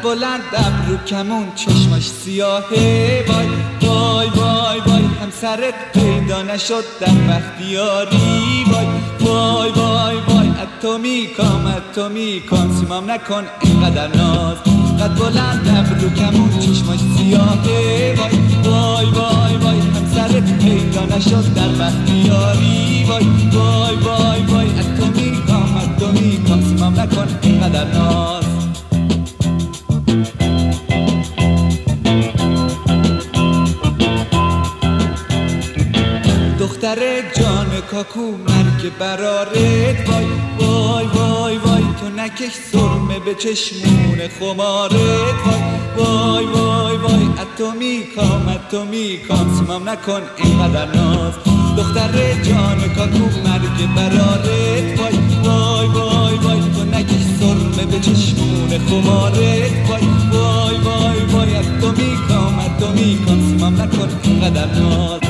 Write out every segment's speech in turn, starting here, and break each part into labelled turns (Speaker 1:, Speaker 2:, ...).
Speaker 1: قد بلند ابرو کمون چشمش سیاهه، وای وای وای وای همسرت پیدا نشد در بختیاری، وای وای وای وای اتو میکن سیمام نکن اینقدر ناز. قد بلند ابرو کمون چشمش سیاهه، وای وای وای وای همسرت پیدا نشد در بختیاری، وای وای وای وای اتو میکن سیمام نکن اینقدر ناز. دختر جان کاکو مرگ برارت، وای وای وای وای تو نکش سرمه به چشمون خمارت، وای وای وای وای اتو میکن سیمام نکن اینقدر ناز. دختر جان کاکو مرگ برارت، وای وای وای وای تو نکش سرمه به چشمون خمارت، وای وای وای وای اتو میکن سیمام نکن اینقدر ناز.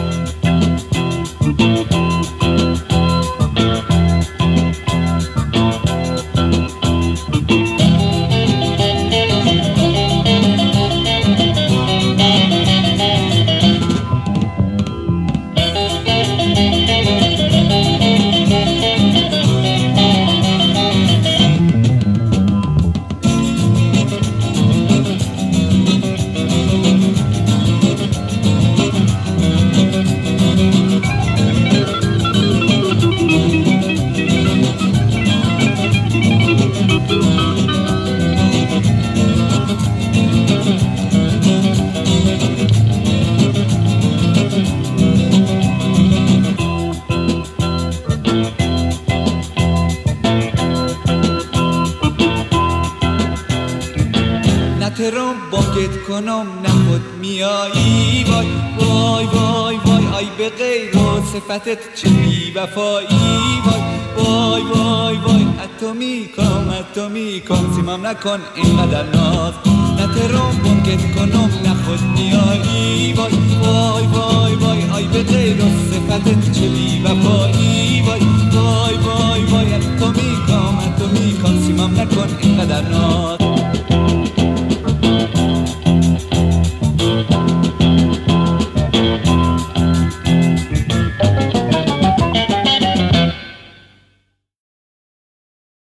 Speaker 1: ترام باکت کنم نه خود میایی، وای وای وای وای آی به غیر و صفتت چه بی وفایی، وای وای وای وای اتو میکن سیمام نکن اینقدر ناز. نه ترام باکت کنم نه خود میایی، وای وای وای وای آی به غیر و صفتت چه بی وفایی، وای وای وای وای اتو میکن سیمام نکن اینقدر ناز.